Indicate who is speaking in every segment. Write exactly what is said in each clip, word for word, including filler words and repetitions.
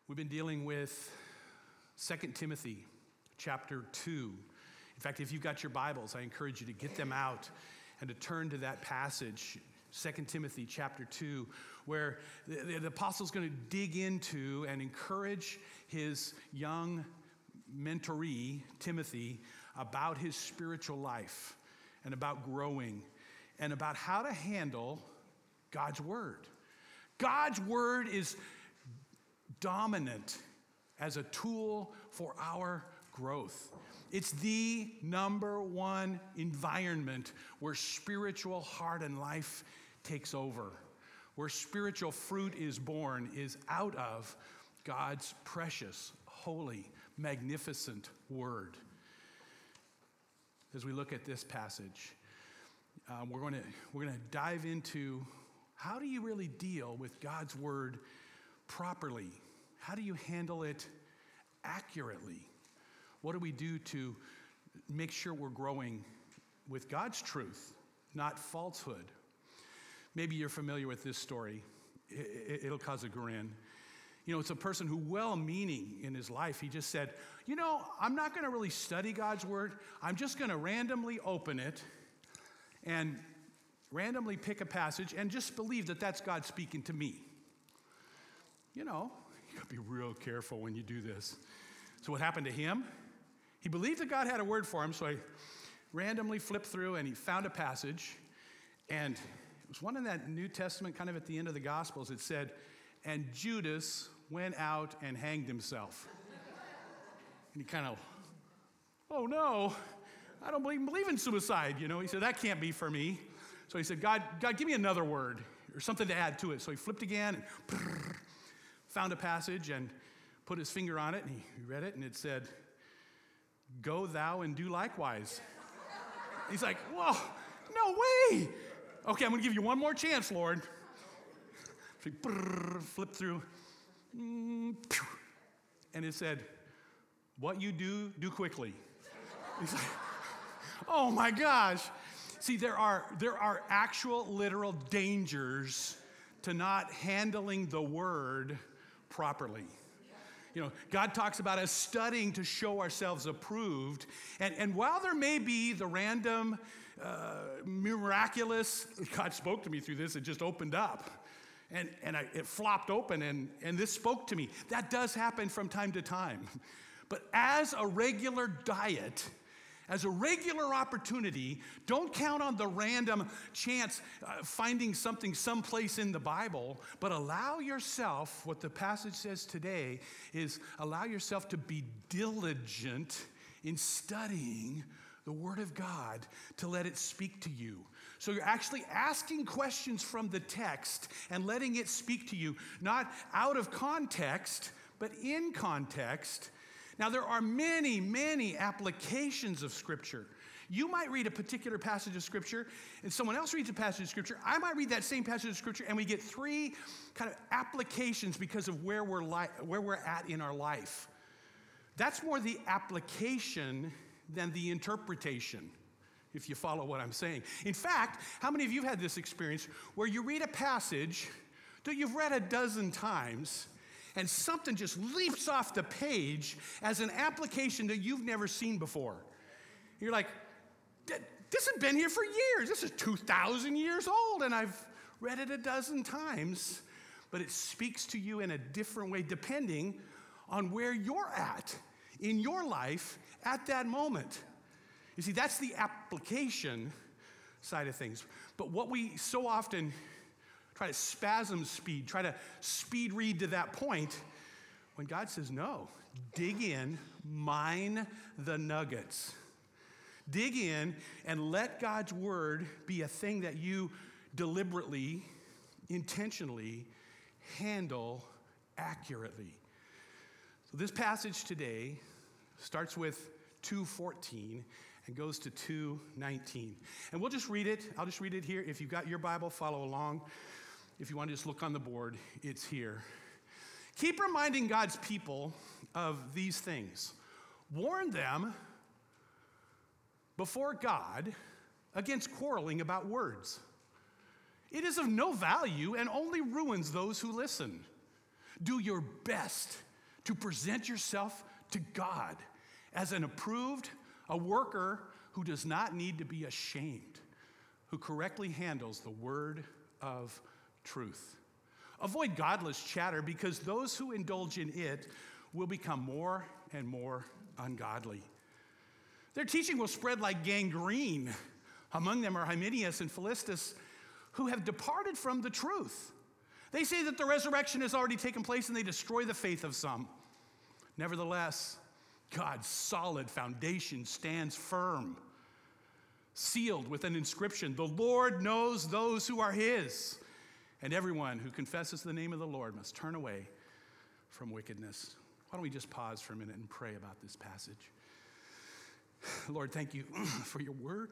Speaker 1: We've been dealing with Second Timothy chapter two. In fact, if you've got your Bibles, I encourage you to get them out and to turn to that passage, Second Timothy chapter two, where the, the apostle's going to dig into and encourage his young mentoree, Timothy, about his spiritual life and about growing and about how to handle God's Word. God's Word is dominant as a tool for our growth. It's the number one environment where spiritual heart and life takes over, where spiritual fruit is born, is out of God's precious, holy, magnificent Word. As we look at this passage, uh, we're going to we're going to dive into how do you really deal with God's Word properly? How do you handle it accurately? What do we do to make sure we're growing with God's truth, not falsehood? Maybe you're familiar with this story. It'll cause a grin. You know, it's a person who, well-meaning in his life, he just said, you know, I'm not going to really study God's Word. I'm just going to randomly open it and randomly pick a passage and just believe that that's God speaking to me. You know, you got to be real careful when you do this. So what happened to him? He believed that God had a word for him, so he randomly flipped through and he found a passage, and it was one in that New Testament, kind of at the end of the Gospels. It said, and Judas went out and hanged himself. And he kind of, oh no, I don't believe, believe in suicide, you know. He said, that can't be for me. So he said, God, God, give me another word or something to add to it. So he flipped again and found a passage and put his finger on it, and he read it, and it said, go thou and do likewise. He's like, whoa, no way. Okay, I'm going to give you one more chance, Lord. So he flipped through, and it said, what you do, do quickly. He's like, oh my gosh. See, there are, there are actual literal dangers to not handling the Word properly. You know, God talks about us studying to show ourselves approved. And, and while there may be the random, uh, miraculous, God spoke to me through this, it just opened up. And, and I, it flopped open, and, and this spoke to me. That does happen from time to time. But as a regular diet, as a regular opportunity, don't count on the random chance uh, finding something someplace in the Bible, but allow yourself, what the passage says today is allow yourself to be diligent in studying the Word of God to let it speak to you. So you're actually asking questions from the text and letting it speak to you, not out of context, but in context. Now, there are many, many applications of Scripture. You might read a particular passage of Scripture, and someone else reads a passage of Scripture. I might read that same passage of Scripture, and we get three kind of applications because of where we're, li- where we're at in our life. That's more the application than the interpretation, if you follow what I'm saying. In fact, how many of you have had this experience where you read a passage that you've read a dozen times, and something just leaps off the page as an application that you've never seen before? You're like, this has been here for years. This is two thousand years old, and I've read it a dozen times. But it speaks to you in a different way depending on where you're at in your life at that moment. You see, that's the application side of things. But what we so often try to spasm speed, try to speed read to that point, when God says, no, dig in, mine the nuggets. Dig in and let God's Word be a thing that you deliberately, intentionally handle accurately. So this passage today starts with two fourteen and goes to two nineteen. And we'll just read it. I'll just read it here. If you've got your Bible, follow along. If you want to just look on the board, it's here. Keep reminding God's people of these things. Warn them before God against quarreling about words. It is of no value and only ruins those who listen. Do your best to present yourself to God as an approved, a worker who does not need to be ashamed, who correctly handles the word of truth. Avoid godless chatter, because those who indulge in it will become more and more ungodly. Their teaching will spread like gangrene. Among them are Hymenaeus and Philistus, who have departed from the truth. They say that the resurrection has already taken place, and they destroy the faith of some. Nevertheless, God's solid foundation stands firm, sealed with an inscription: the Lord knows those who are his, and everyone who confesses the name of the Lord must turn away from wickedness. Why don't we just pause for a minute and pray about this passage? Lord, thank you for your word.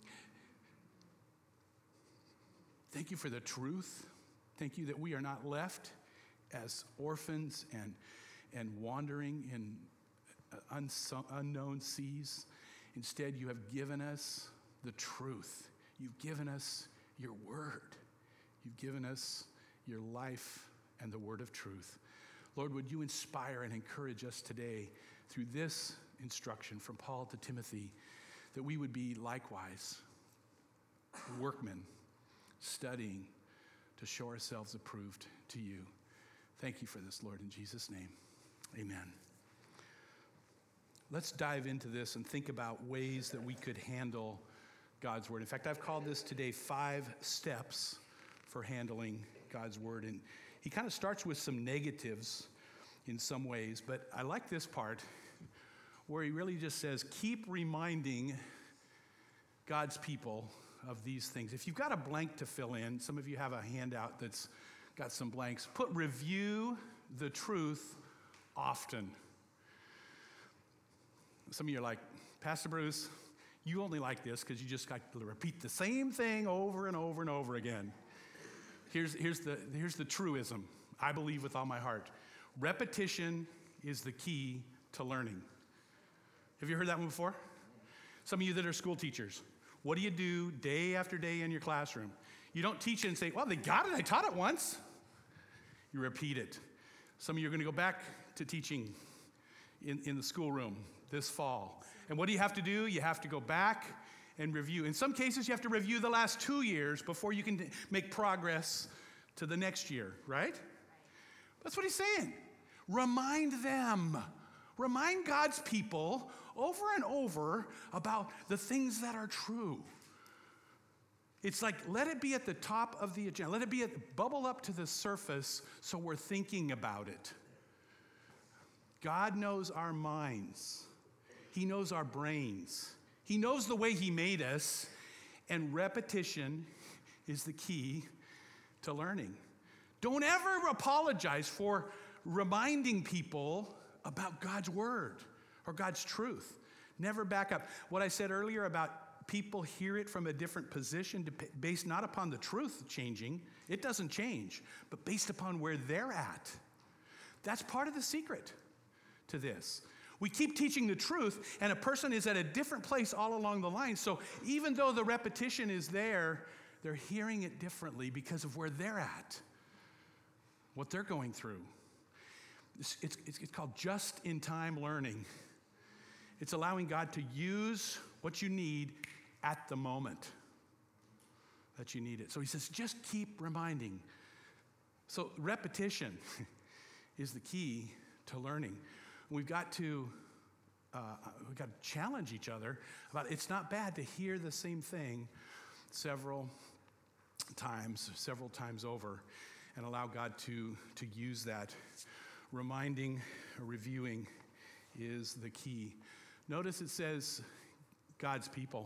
Speaker 1: Thank you for the truth. Thank you that we are not left as orphans and, and wandering in unsung, unknown seas. Instead, you have given us the truth. You've given us your word. You've given us your life and the word of truth. Lord, would you inspire and encourage us today through this instruction from Paul to Timothy, that we would be likewise workmen, studying to show ourselves approved to you. Thank you for this, Lord, in Jesus' name. Amen. Let's dive into this and think about ways that we could handle God's word. In fact, I've called this today five steps for handling God's word. And he kind of starts with some negatives in some ways, but I like this part where he really just says, keep reminding God's people of these things. If you've got a blank to fill in, some of you have a handout that's got some blanks, put review the truth often. Some of you are like, Pastor Bruce, you only like this because you just got to repeat the same thing over and over and over again. Here's, here's, the, here's the truism, I believe with all my heart. Repetition is the key to learning. Have you heard that one before? Some of you that are school teachers, what do you do day after day in your classroom? You don't teach it and say, well, they got it, I taught it once. You repeat it. Some of you are going to go back to teaching in, in the schoolroom this fall. And what do you have to do? You have to go back and review. In some cases, you have to review the last two years before you can make progress to the next year, right? That's what he's saying. Remind them. Remind God's people over and over about the things that are true. It's like, let it be at the top of the agenda. Let it be at, bubble up to the surface so we're thinking about it. God knows our minds. He knows our brains. He knows the way he made us. And repetition is the key to learning. Don't ever apologize for reminding people about God's word or God's truth. Never back up. What I said earlier about people hear it from a different position based not upon the truth changing, it doesn't change, but based upon where they're at. That's part of the secret to this. We keep teaching the truth, and a person is at a different place all along the line. So even though the repetition is there, they're hearing it differently because of where they're at, what they're going through. It's, it's, it's called just-in-time learning. It's allowing God to use what you need at the moment that you need it. So he says, just keep reminding. So repetition is the key to learning. We've got to uh, we've got to challenge each other about it's not bad to hear the same thing several times, several times over, and allow God to, to use that. Reminding, reviewing is the key. Notice it says God's people.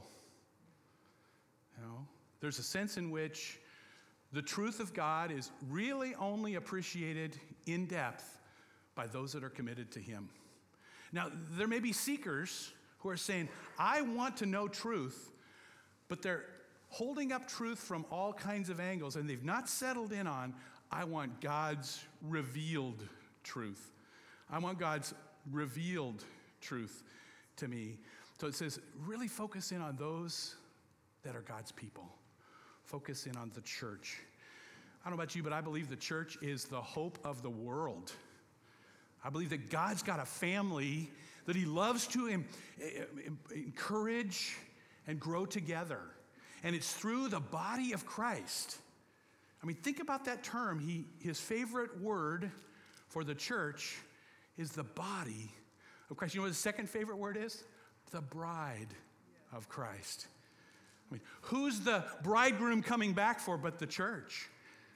Speaker 1: You know, there's a sense in which the truth of God is really only appreciated in depth by those that are committed to him. Now, there may be seekers who are saying, I want to know truth, but they're holding up truth from all kinds of angles, and they've not settled in on, I want God's revealed truth. I want God's revealed truth to me. So it says, really focus in on those that are God's people. Focus in on the church. I don't know about you, but I believe the church is the hope of the world. I believe that God's got a family that he loves to em- em- encourage and grow together. And it's through the body of Christ. I mean, think about that term. He, his favorite word for the church is the body of Christ. You know what his second favorite word is? The bride of Christ. I mean, who's the bridegroom coming back for but the church?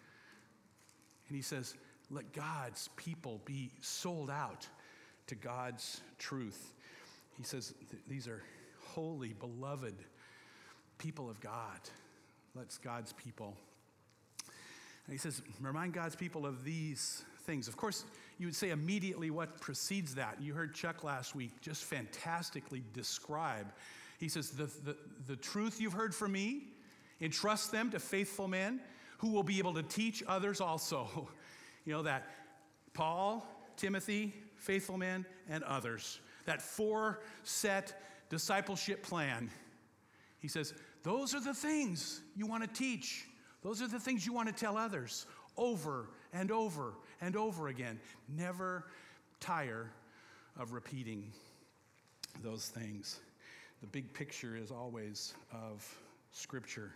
Speaker 1: And he says, let God's people be sold out to God's truth. He says, these are holy, beloved people of God. Let's God's people. And he says, remind God's people of these things. Of course, you would say immediately what precedes that. You heard Chuck last week just fantastically describe. He says, the, the, the truth you've heard from me, entrust them to faithful men who will be able to teach others also. You know, that Paul, Timothy, faithful men, and others. That four-set discipleship plan. He says, those are the things you want to teach. Those are the things you want to tell others over and over and over again. Never tire of repeating those things. The big picture is always of Scripture.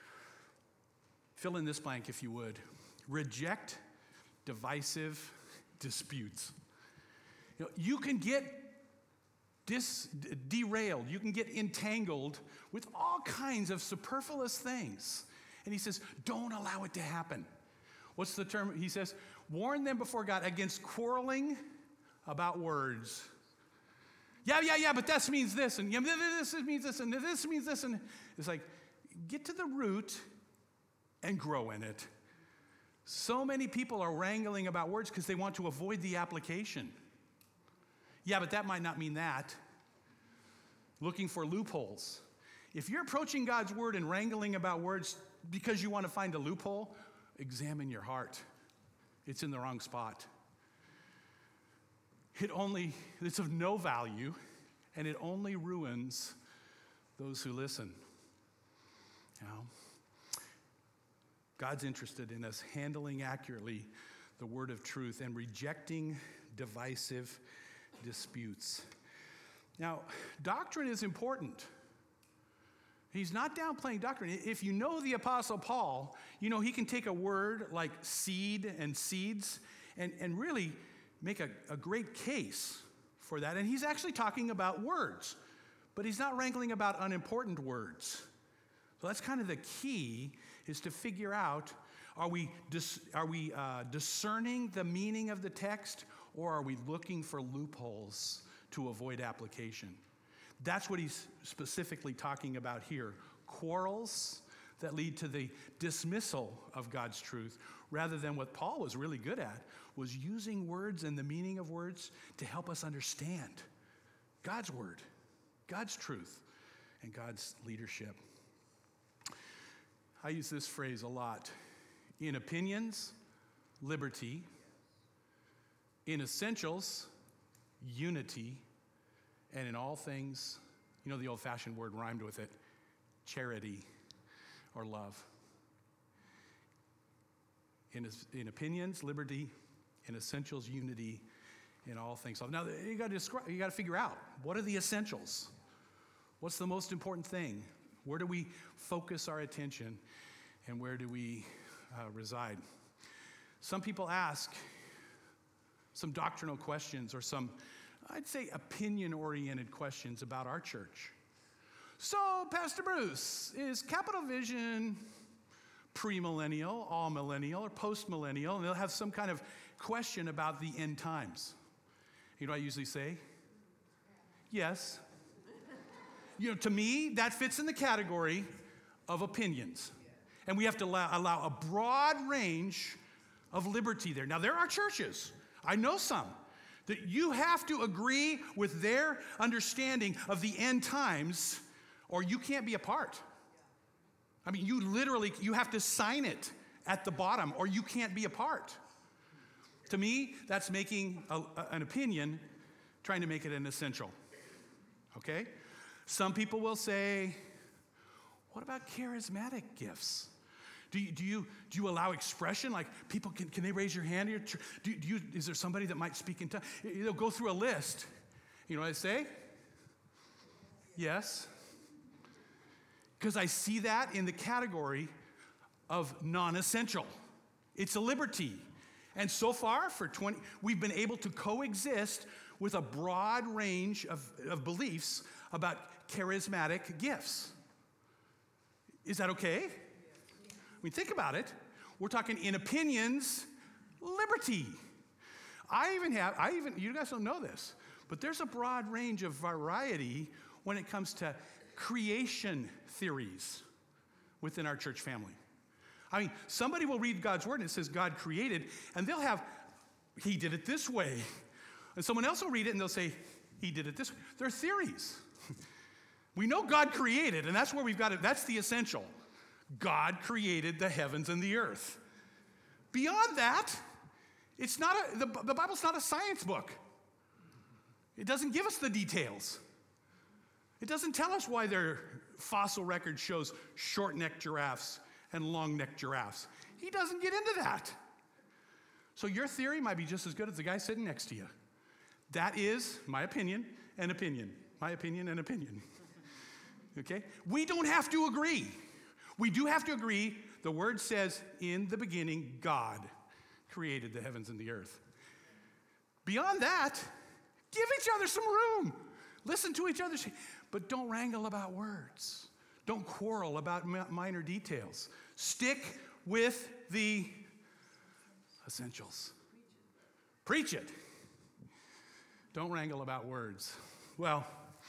Speaker 1: Fill in this blank if you would. Reject divisive disputes. You know, you can get dis, derailed. You can get entangled with all kinds of superfluous things. And he says, don't allow it to happen. What's the term? He says, warn them before God against quarreling about words. Yeah, yeah, yeah, but this means this, and yeah, this means this, and this means this, and it's like, get to the root and grow in it. So many people are wrangling about words because they want to avoid the application. Yeah, but that might not mean that. Looking for loopholes. If you're approaching God's word and wrangling about words because you want to find a loophole, examine your heart. It's in the wrong spot. It only, it's of no value, and it only ruins those who listen. You know? God's interested in us handling accurately the word of truth and rejecting divisive disputes. Now, doctrine is important. He's not downplaying doctrine. If you know the Apostle Paul, you know he can take a word like seed and seeds and, and really make a, a great case for that. And he's actually talking about words, but he's not wrangling about unimportant words. So that's kind of the key, is to figure out, are we, dis, are we uh, discerning the meaning of the text, or are we looking for loopholes to avoid application? That's what he's specifically talking about here. Quarrels that lead to the dismissal of God's truth, rather than what Paul was really good at, was using words and the meaning of words to help us understand God's word, God's truth, and God's leadership. I use this phrase a lot. In opinions, liberty. In essentials, unity. And in all things, you know the old-fashioned word rhymed with it, charity or love. In, in opinions, liberty. In essentials, unity. In all things. Now, you got to describe, you got to figure out, what are the essentials? What's the most important thing? Where do we focus our attention, and where do we uh, reside? Some people ask some doctrinal questions or some, I'd say, opinion-oriented questions about our church. So, Pastor Bruce, is Capital Vision premillennial, all millennial, or post-millennial? And they'll have some kind of question about the end times. You know what I usually say? Yes. You know, to me, that fits in the category of opinions. And we have to allow, allow a broad range of liberty there. Now, there are churches, I know some, that you have to agree with their understanding of the end times, or you can't be a part. I mean, you literally, you have to sign it at the bottom, or you can't be a part. To me, that's making a, an opinion, trying to make it an essential. Okay? Some people will say, what about charismatic gifts? Do you, do you, do you allow expression? Like people, can, can they raise your hand? Here? Do, do you, is there somebody that might speak in tongues? They'll go through a list. You know what I say? Yes. Because I see that in the category of non-essential. It's a liberty. And so far, for twenty, we've been able to coexist with a broad range of, of beliefs about charismatic gifts. Is that okay? I mean, think about it. We're talking in opinions, liberty. I even have, I even, you guys don't know this, but there's a broad range of variety when it comes to creation theories within our church family. I mean, somebody will read God's word and it says God created, and they'll have, he did it this way. And someone else will read it and they'll say, he did it this way. They're theories. We know God created, and that's where we've got it. That's the essential. God created the heavens and the earth. Beyond that, it's not a, the, the Bible's not a science book. It doesn't give us the details. It doesn't tell us why their fossil record shows short-necked giraffes and long-necked giraffes. He doesn't get into that. So your theory might be just as good as the guy sitting next to you. That is my opinion and opinion. My opinion and opinion. Okay? We don't have to agree. We do have to agree. The word says, in the beginning, God created the heavens and the earth. Beyond that, give each other some room. Listen to each other, but don't wrangle about words. Don't quarrel about minor details. Stick with the essentials. Preach it. Don't wrangle about words. Well,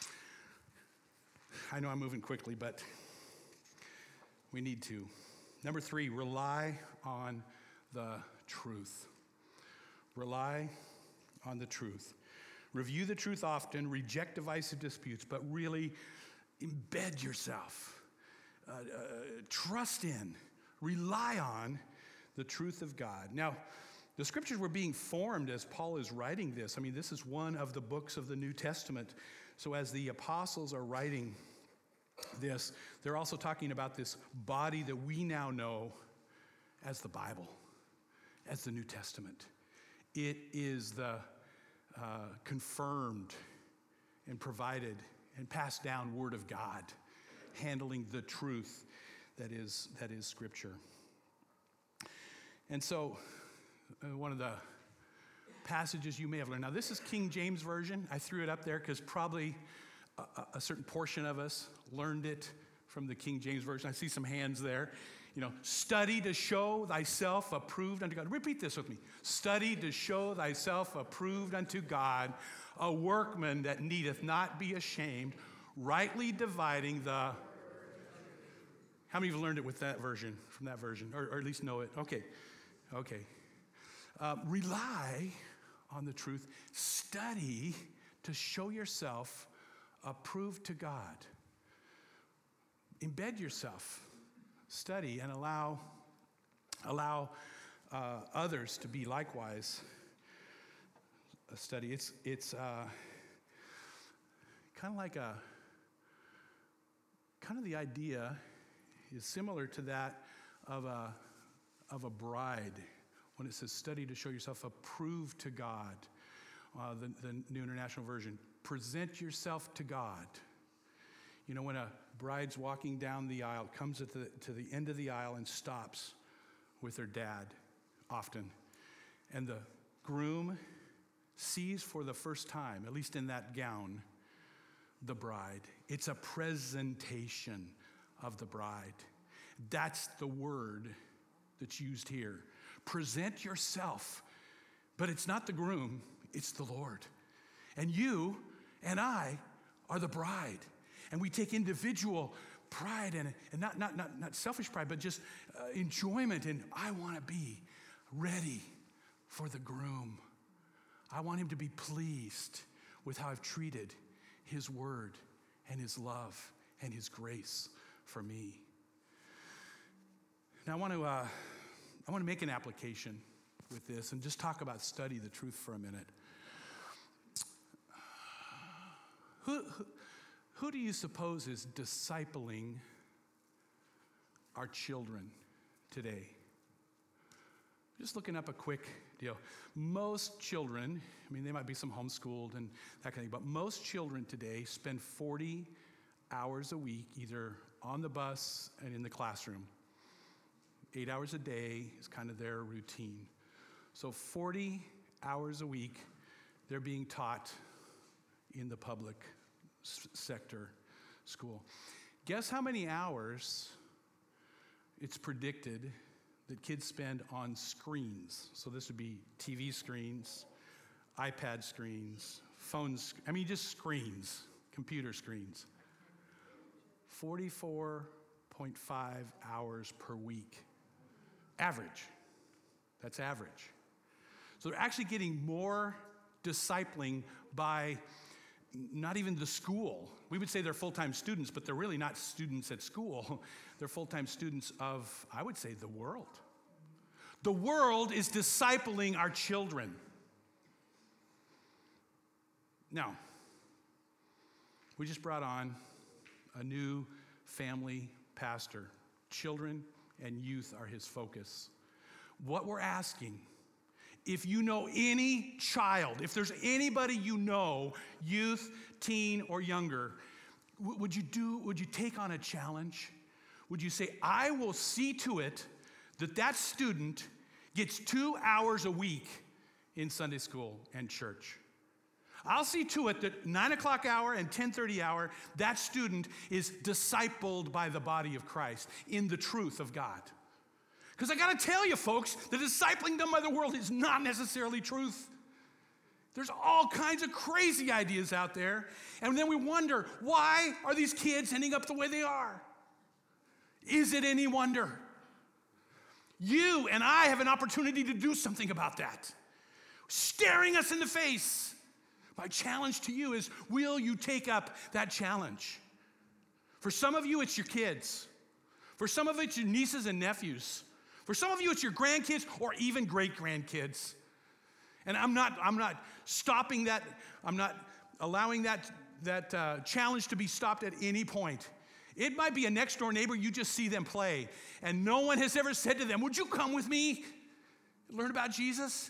Speaker 1: I know I'm moving quickly, but we need to. Number three, rely on the truth. Rely on the truth. Review the truth often, reject divisive disputes, but really embed yourself. Uh, uh, trust in, rely on the truth of God. Now, the scriptures were being formed as Paul is writing this. I mean, this is one of the books of the New Testament. So as the apostles are writing this, they're also talking about this body that we now know as the Bible, as the New Testament. It is the uh, confirmed and provided and passed down Word of God, handling the truth that is, that is Scripture. And so, uh, one of the passages you may have learned. Now, this is King James Version. I threw it up there because probably a, a certain portion of us learned it from the King James Version. I see some hands there. You know, study to show thyself approved unto God. Repeat this with me. Study to show thyself approved unto God, a workman that needeth not be ashamed, rightly dividing the... How many of you learned it with that version, from that version, or, or at least know it? Okay, okay. Uh, rely on the truth. Study to show yourself approved to God. Embed yourself. Study and allow, allow uh, others to be likewise a study. It's, it's uh, kind of like a, kind of the idea is similar to that of a, of a bride. When it says study to show yourself approved to God, uh, the, the New International Version, present yourself to God. You know, when a bride's walking down the aisle, comes at the, to the end of the aisle and stops with her dad, often, and the groom sees for the first time, at least in that gown, the bride. It's a presentation of the bride. That's the word that's used here. Present yourself. But it's not the groom, it's the Lord. And you and I are the bride. And we take individual pride in it, and not, not, not, not selfish pride, but just uh, enjoyment in, I want to be ready for the groom. I want him to be pleased with how I've treated his word and his love and his grace for me. Now I want to uh, I want to make an application with this and just talk about study the truth for a minute. Who, who, who do you suppose is discipling our children today? Just looking up a quick deal. Most children, I mean, they might be some homeschooled and that kind of thing, but most children today spend forty hours a week either on the bus and in the classroom. Eight hours a day is kind of their routine. So forty hours a week, they're being taught in the public s- sector school. Guess how many hours it's predicted that kids spend on screens? So this would be T V screens, iPad screens, phones, I mean just screens, computer screens. forty-four point five hours per week. Average. That's average. So they're actually getting more discipling by not even the school. We would say they're full-time students, but they're really not students at school. They're full-time students of, I would say, the world. The world is discipling our children. Now, we just brought on a new family pastor. Children and youth are his focus. What we're asking, if you know any child, if there's anybody you know, youth, teen, or younger, w- would you do, would you take on a challenge? Would you say, I will see to it that that student gets two hours a week in Sunday school and church? I'll see to it that nine o'clock hour and ten thirty hour, that student is discipled by the body of Christ in the truth of God. Because I got to tell you, folks, the discipling done by the world is not necessarily truth. There's all kinds of crazy ideas out there. And then we wonder, why are these kids ending up the way they are? Is it any wonder? You and I have an opportunity to do something about that. Staring us in the face. My challenge to you is, will you take up that challenge? For some of you, it's your kids. For some of it, it's your nieces and nephews. For some of you, it's your grandkids or even great-grandkids. And I'm not, I'm not stopping that. I'm not allowing that, that uh, challenge to be stopped at any point. It might be a next-door neighbor, you just see them play, and no one has ever said to them, would you come with me? Learn about Jesus?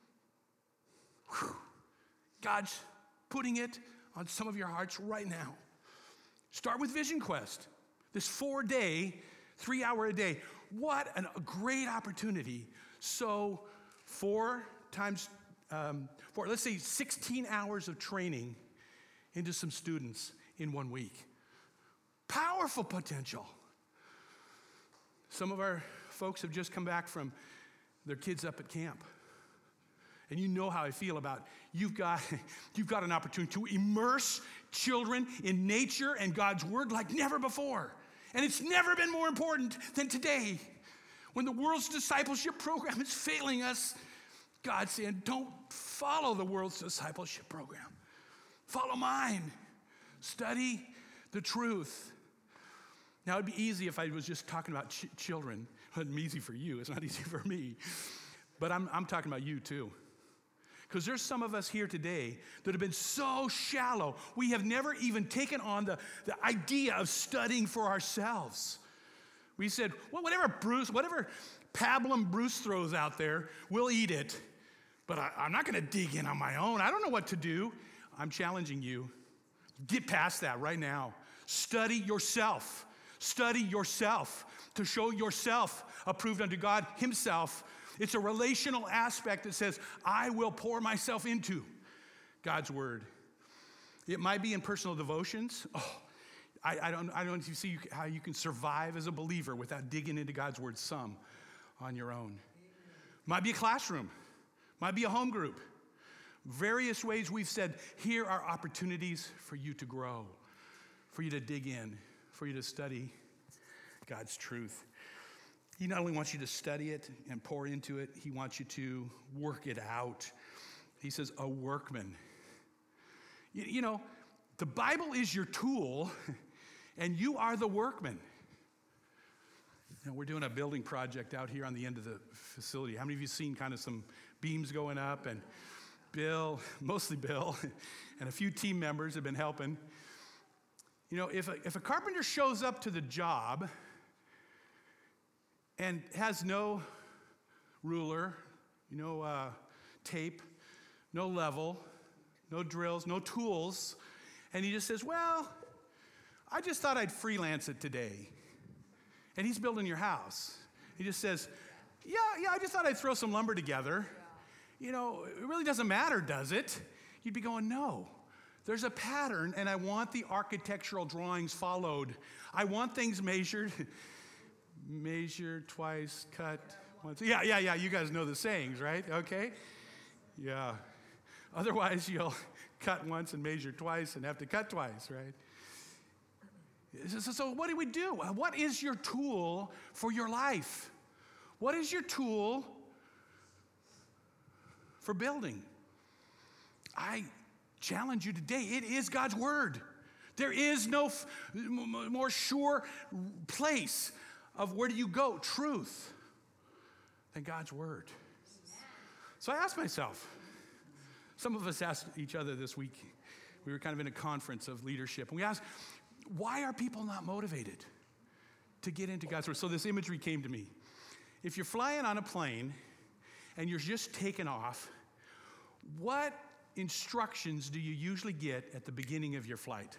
Speaker 1: Whew. God's putting it on some of your hearts right now. Start with Vision Quest. This four-day, three-hour-a-day. What an, a great opportunity. So four times, um, four, let's say sixteen hours of training into some students in one week. Powerful potential. Some of our folks have just come back from their kids up at camp. And you know how I feel about you've got, you've got an opportunity to immerse children in nature and God's word like never before. And it's never been more important than today. When the world's discipleship program is failing us, God's saying, don't follow the world's discipleship program. Follow mine. Study the truth. Now, it'd be easy if I was just talking about ch- children. It wouldn't be easy for you. It's not easy for me. But I'm, I'm talking about you, too. Because there's some of us here today that have been so shallow, we have never even taken on the, the idea of studying for ourselves. We said, well, whatever Bruce, whatever pablum Bruce throws out there, we'll eat it. But I, I'm not going to dig in on my own. I don't know what to do. I'm challenging you. Get past that right now. Study yourself. Study yourself to show yourself approved unto God himself. It's a relational aspect that says, I will pour myself into God's word. It might be in personal devotions. Oh, I, I don't, I don't see how you can survive as a believer without digging into God's word some on your own. Might be a classroom. Might be a home group. Various ways we've said, here are opportunities for you to grow, for you to dig in, for you to study God's truth. He not only wants you to study it and pour into it, he wants you to work it out. He says, a workman. You, you know, the Bible is your tool, and you are the workman. You know, we're doing a building project out here on the end of the facility. How many of you seen kind of some beams going up? And Bill, mostly Bill, and a few team members have been helping. You know, if a, if a carpenter shows up to the job and has no ruler, no uh, tape, no level, no drills, no tools. And he just says, well, I just thought I'd freelance it today. And he's building your house. He just says, yeah, yeah, I just thought I'd throw some lumber together. You know, it really doesn't matter, does it? You'd be going, no. There's a pattern, and I want the architectural drawings followed. I want things measured. Measure twice, cut once. Yeah, yeah, yeah, you guys know the sayings, right? Okay? Yeah. Otherwise, you'll cut once and measure twice and have to cut twice, right? So, so what do we do? What is your tool for your life? What is your tool for building? I challenge you today. It is God's word. There is no f- more sure place of where do you go, truth, than God's word. So I asked myself, some of us asked each other this week, we were kind of in a conference of leadership, and we asked, why are people not motivated to get into God's word? So this imagery came to me. If you're flying on a plane and you're just taking off, what instructions do you usually get at the beginning of your flight?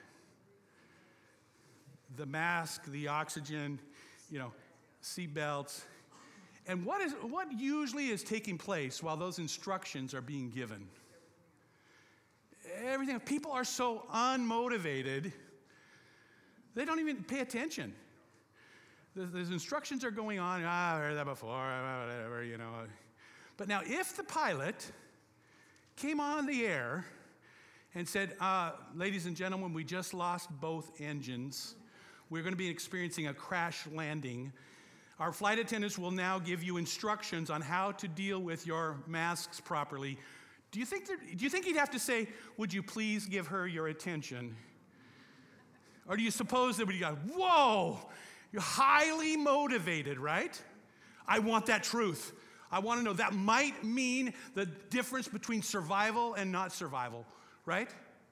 Speaker 1: The mask, the oxygen, you know, seat belts. And what is what usually is taking place while those instructions are being given? Everything. People are so unmotivated, they don't even pay attention. The, the instructions are going on. Ah, I heard that before, whatever, you know. But now, if the pilot came on the air and said, uh, ladies and gentlemen, we just lost both engines. We're going to be experiencing a crash landing. Our flight attendants will now give you instructions on how to deal with your masks properly. Do you think that, do you think he'd have to say, would you please give her your attention? Or do you suppose that we go, whoa, you're highly motivated, right? I want that truth. I want to know. That might mean the difference between survival and not survival, right?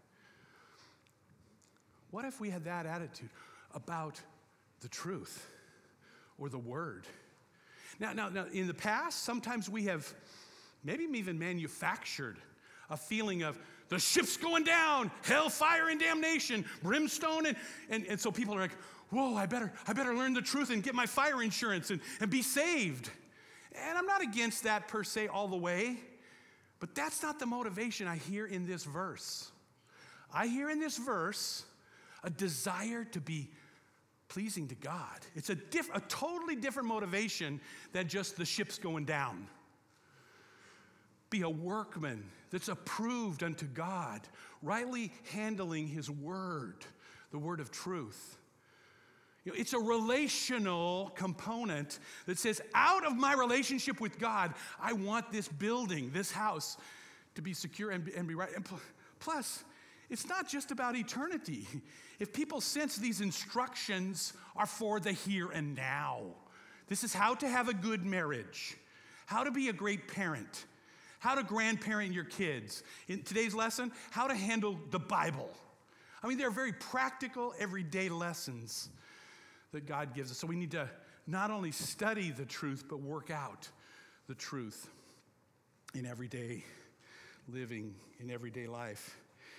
Speaker 1: What if we had that attitude about the truth or the word? Now, now, now, in the past, sometimes we have maybe even manufactured a feeling of the ship's going down, hellfire and damnation, brimstone, and, and, and so people are like, whoa, I better, I better learn the truth and get my fire insurance and, and be saved. And I'm not against that per se all the way, but that's not the motivation I hear in this verse. I hear in this verse a desire to be pleasing to God. It's a, diff- a totally different motivation than just the ship's going down. Be a workman that's approved unto God, rightly handling his word, the word of truth. You know, it's a relational component that says, out of my relationship with God, I want this building, this house, to be secure and be, and be right. And pl- plus, it's not just about eternity. If people sense these instructions are for the here and now, this is how to have a good marriage, how to be a great parent, how to grandparent your kids. In today's lesson, how to handle the Bible. I mean, they're very practical, everyday lessons that God gives us. So we need to not only study the truth, but work out the truth in everyday living, in everyday life.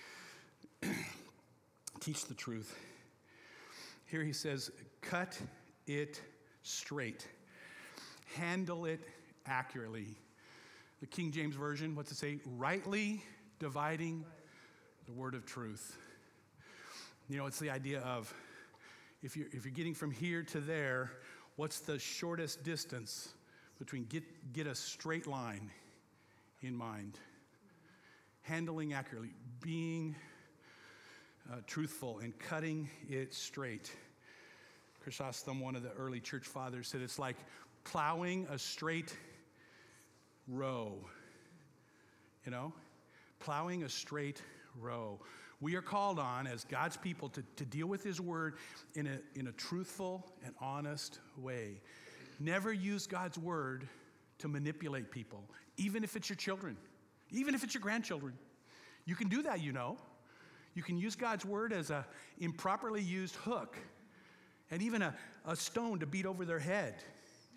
Speaker 1: Teach the truth. Here he says, cut it straight. Handle it accurately. The King James Version, what's it say? Rightly dividing the word of truth. You know, it's the idea of if you're, if you're getting from here to there, what's the shortest distance between get, get a straight line in mind? Handling accurately, being uh, truthful, and cutting it straight. Chrysostom, one of the early church fathers, said it's like plowing a straight row. You know? Plowing a straight row. We are called on, as God's people, to, to deal with his word in a, in a truthful and honest way. Never use God's word to manipulate people, even if it's your children, even if it's your grandchildren. You can do that, you know. You can use God's word as a improperly used hook and even a, a stone to beat over their head.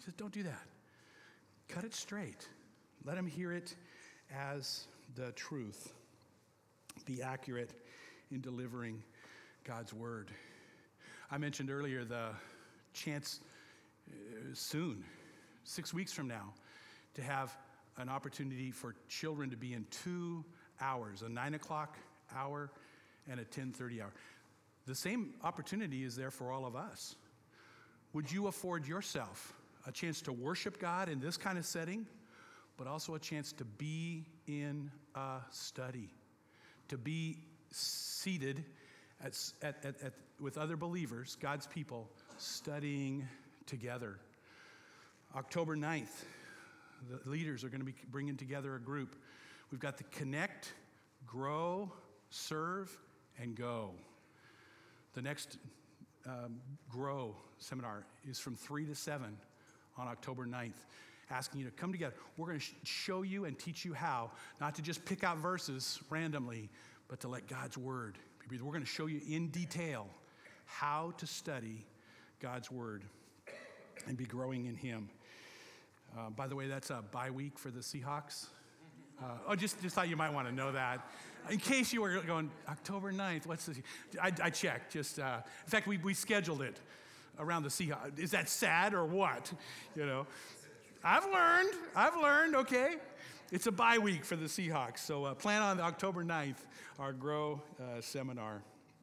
Speaker 1: Just don't do that. Cut it straight. Let them hear it as the truth. Be accurate in delivering God's word. I mentioned earlier the chance uh, soon, six weeks from now, to have an opportunity for children to be in two hours, a nine o'clock hour and a ten thirty hour. The same opportunity is there for all of us. Would you afford yourself a chance to worship God in this kind of setting, but also a chance to be in a study, to be seated at, at, at, at, with other believers, God's people, studying together? October ninth, the leaders are going to be bringing together a group. We've got the Connect, Grow, Serve, and Go. The next um, Grow seminar is from three to seven on October ninth, asking you to come together. We're going to sh- show you and teach you how, not to just pick out verses randomly, but to let God's word be breathed. We're going to show you in detail how to study God's word and be growing in him. Uh, by the way, that's a bye week for the Seahawks. Uh, oh, just, just thought you might want to know that. In case you were going, October ninth, what's this? I, I checked. Just, uh, in fact, we, we scheduled it around the Seahawks. Is that sad or what? You know, I've learned. I've learned, okay? It's a bye week for the Seahawks. So uh, plan on October ninth, our Grow uh, seminar.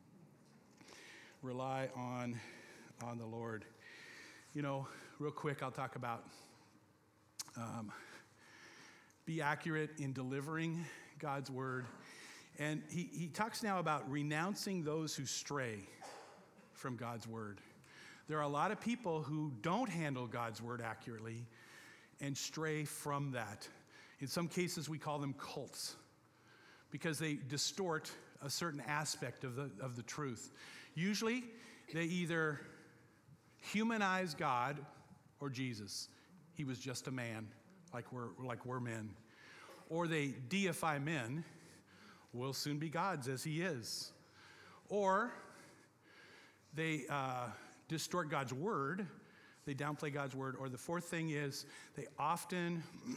Speaker 1: Rely on, on the Lord. You know, real quick, I'll talk about um, be accurate in delivering God's word. And he, he talks now about renouncing those who stray from God's word. There are a lot of people who don't handle God's word accurately and stray from that. In some cases, we call them cults because they distort a certain aspect of the, of the truth. Usually, they either humanize God or Jesus. He was just a man, like we're, like we're men. Or they deify men, will soon be gods as he is. Or they uh, distort God's word, they downplay God's word. Or the fourth thing is they often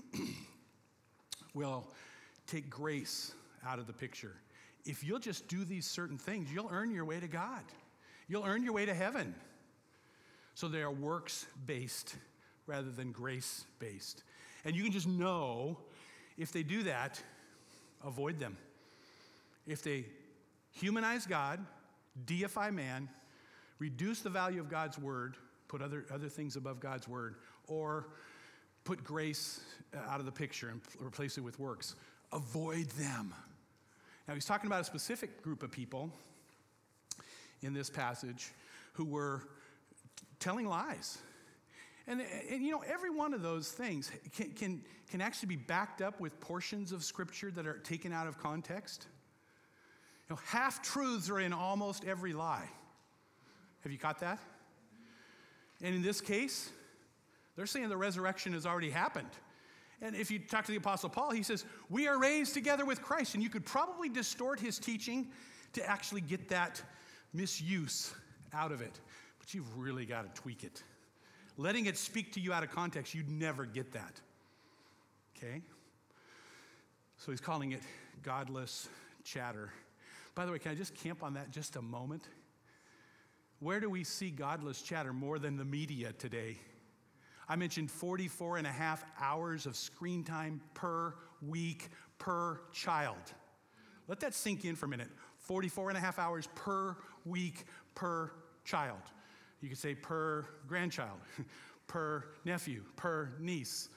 Speaker 1: will take grace out of the picture. If you'll just do these certain things, you'll earn your way to God. You'll earn your way to heaven. So they are works-based rather than grace-based. And you can just know if they do that, avoid them. If they humanize God, deify man, reduce the value of God's word, put other, other things above God's word, or put grace out of the picture and replace it with works, avoid them. Now, he's talking about a specific group of people in this passage who were telling lies. And, and you know, every one of those things can, can, can actually be backed up with portions of Scripture that are taken out of context. You know, half-truths are in almost every lie. Have you caught that? And in this case, they're saying the resurrection has already happened. And if you talk to the Apostle Paul, he says, we are raised together with Christ. And you could probably distort his teaching to actually get that misuse out of it. But you've really got to tweak it. Letting it speak to you out of context, you'd never get that. Okay? So he's calling it godless chatter. By the way, can I just camp on that just a moment? Where do we see godless chatter more than the media today? I mentioned forty-four and a half hours of screen time per week per child. Let that sink in for a minute. forty-four and a half hours per week per child. You could say per grandchild, per nephew, per niece.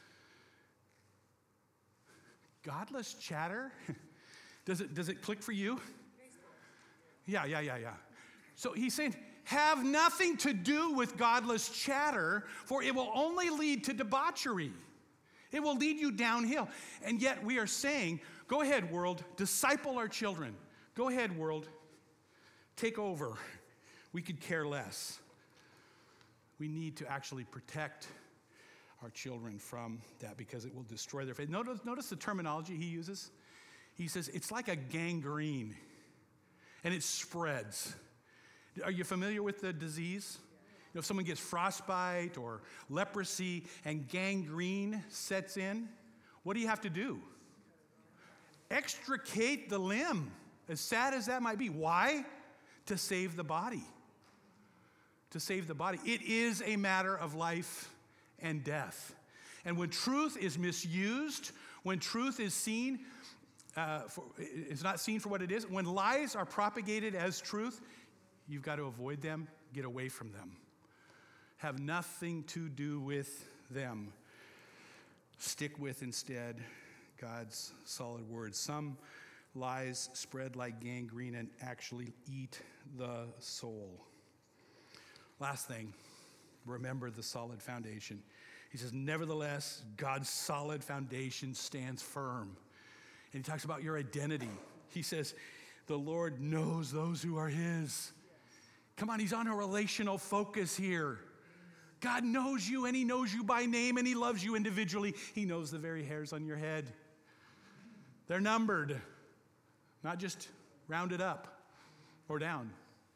Speaker 1: Godless chatter? Does it, does it click for you? Yeah, yeah, yeah, yeah. So he's saying, have nothing to do with godless chatter, for it will only lead to debauchery. It will lead you downhill. And yet we are saying, go ahead, world, disciple our children. Go ahead, world, take over. We could care less. We need to actually protect our children from that because it will destroy their faith. Notice, notice the terminology he uses. He says, it's like a gangrene, and it spreads. Are you familiar with the disease? You know, if someone gets frostbite or leprosy and gangrene sets in, what do you have to do? Extricate the limb, as sad as that might be. Why? To save the body. To save the body. It is a matter of life and death. And when truth is misused, when truth is seen, uh, for, is not seen for what it is, when lies are propagated as truth, you've got to avoid them, get away from them. Have nothing to do with them. Stick with instead God's solid word. Some lies spread like gangrene and actually eat the soul. Last thing, remember the solid foundation. He says, nevertheless, God's solid foundation stands firm. And he talks about your identity. He says, the Lord knows those who are his. Come on, he's on a relational focus here. God knows you, and he knows you by name, and he loves you individually. He knows the very hairs on your head. They're numbered, not just rounded up or down.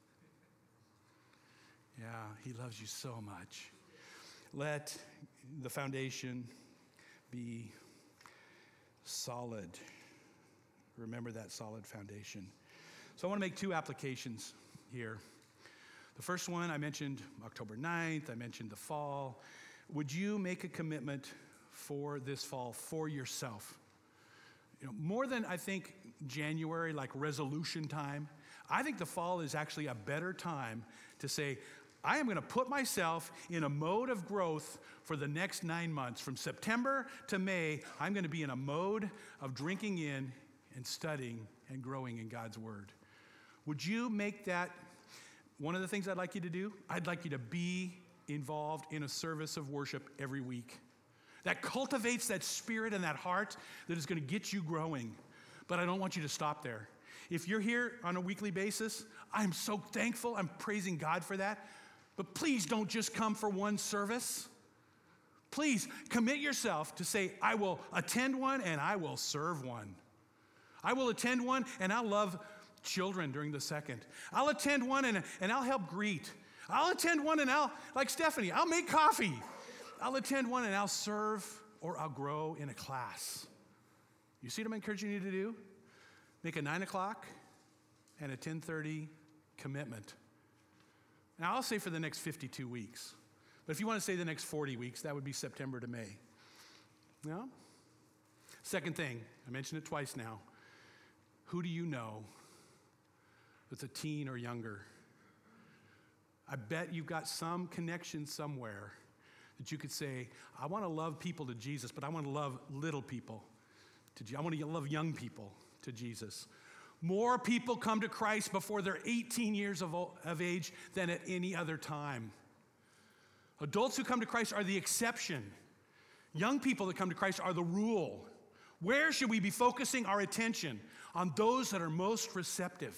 Speaker 1: Yeah, he loves you so much. Let the foundation be solid. Remember that solid foundation. So I want to make two applications here. The first one, I mentioned October ninth, I mentioned the fall. Would you make a commitment for this fall, for yourself? You know, more than I think January, like resolution time, I think the fall is actually a better time to say, I am going to put myself in a mode of growth for the next nine months. From September to May, I'm going to be in a mode of drinking in and studying and growing in God's word. Would you make that one of the things I'd like you to do? I'd like you to be involved in a service of worship every week. That cultivates that spirit and that heart that is going to get you growing. But I don't want you to stop there. If you're here on a weekly basis, I'm so thankful. I'm praising God for that. But please don't just come for one service. Please commit yourself to say, I will attend one and I will serve one. I will attend one and I'll love children during the second. I'll attend one and, and I'll help greet. I'll attend one and I'll, like Stephanie, I'll make coffee. I'll attend one and I'll serve or I'll grow in a class. You see what I'm encouraging you to do? Make a nine o'clock and a ten thirty commitment. Now, I'll say for the next fifty-two weeks. But if you want to say the next forty weeks, that would be September to May. No? Second thing, I mentioned it twice now. Who do you know that's a teen or younger? I bet you've got some connection somewhere that you could say, I want to love people to Jesus, but I want to love little people to Jesus. I want to love young people to Jesus. More people come to Christ before they're eighteen years of, of age than at any other time. Adults who come to Christ are the exception. Young people that come to Christ are the rule. Where should we be focusing our attention? On those that are most receptive.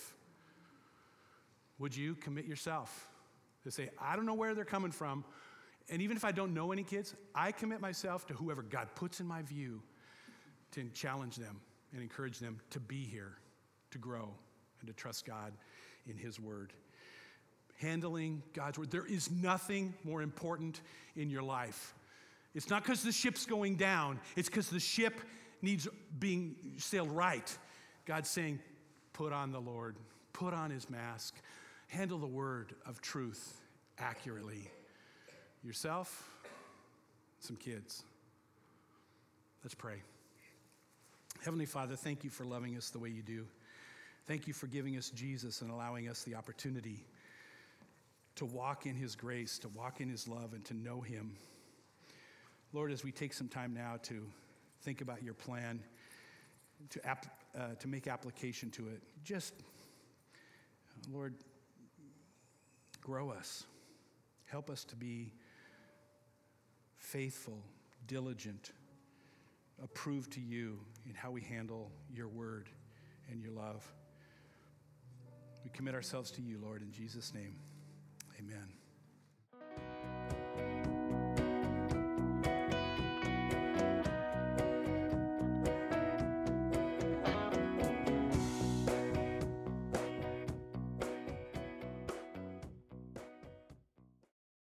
Speaker 1: Would you commit yourself to say, I don't know where they're coming from, and even if I don't know any kids, I commit myself to whoever God puts in my view to challenge them and encourage them to be here, to grow, and to trust God in his word. Handling God's word. There is nothing more important in your life. It's not because the ship's going down. It's because the ship needs being sailed right. God's saying, put on the Lord. Put on his mask. Handle the word of truth accurately. Yourself, some kids. Let's pray. Heavenly Father, thank you for loving us the way you do. Thank you for giving us Jesus and allowing us the opportunity to walk in his grace, to walk in his love, and to know him. Lord, as we take some time now to think about your plan, to, ap- uh, to make application to it, just, Lord, grow us. Help us to be faithful, diligent, approved to you in how we handle your word and your love. We commit ourselves to you, Lord, in Jesus' name. Amen.